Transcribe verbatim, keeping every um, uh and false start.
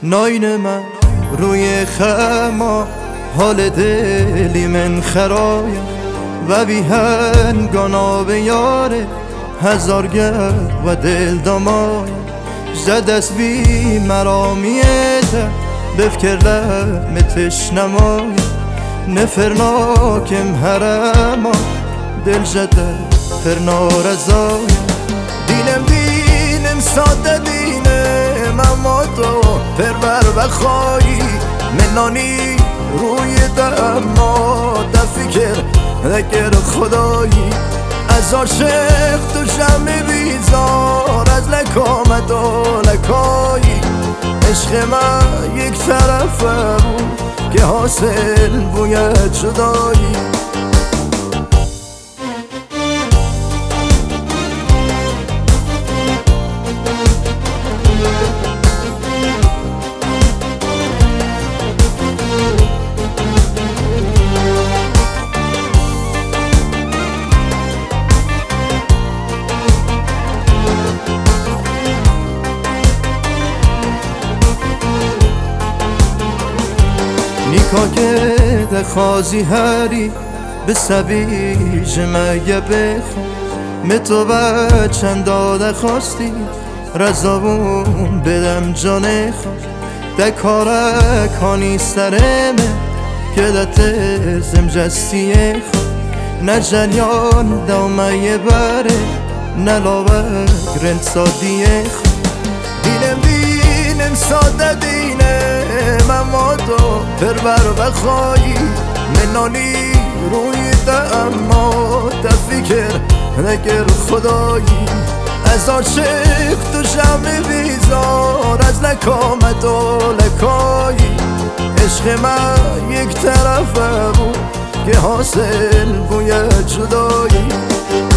ناین من روی خما حال دلی من خرایم و بی هنگانا به یاره هزار گرد و دل دامایم زد از بی مرامیته بفکر لحم تشنمایم نفرناکم هرما دل زده فرنارزایم دینم دینم ساده دینم اما تو پربر بخوایی منانی روی دما دفکر دکر خدایی از عاشق تو شم بیزار از لکامت و لکایی عشق من یک طرفه بود که حاصل باید جدایی نیکا که دخوازی هری به سبیج مگه بخون متو بچند داده خواستی رزاون بدم جانه خون دکاره کانی سرمه که دتزم جستیه خون نه جریان دومه بره نه لاوک رند سادیه خون دینم دینم ساده دینم اما تو پربر بخوایی منانی روی دما دفکر نگر خدایی از عاشق تو شم بیزار از لکامت و لکایی عشق من یک طرفه بود که حاصل باید جدایی